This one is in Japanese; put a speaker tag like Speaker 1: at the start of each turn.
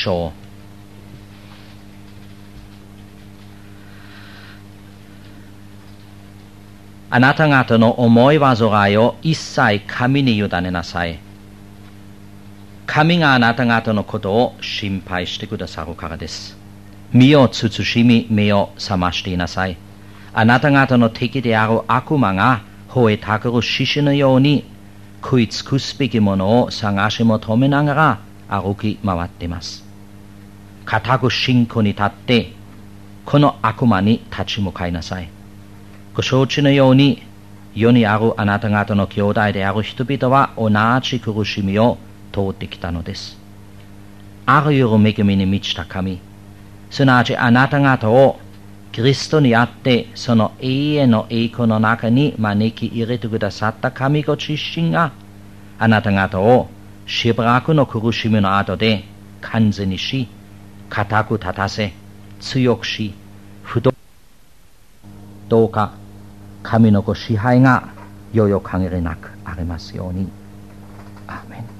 Speaker 1: しょう。あなた方の思い煩いを一切神に委ねなさい。神があなた方のことを心配してくださるからです。身を慎み、目を覚ましていなさい。あなた方の敵である悪魔が吠えたぐる獅子のように食い尽くすべきものを探し求めながら歩き回っています。固く信仰に立って、この悪魔に立ち向かいなさい。ご承知のように、世にあるあなた方の兄弟である人々は同じ苦しみを通ってきたのです。あらゆる恵みに満ちた神、すなわちあなた方をキリストにあってその永遠の栄光の中に招き入れてくださった神ご自身があなた方をしばらくの苦しみの後で完全にし、固く立たせ、強くし、不動どうか神のご支配がよよ限りなくありますように。アーメン。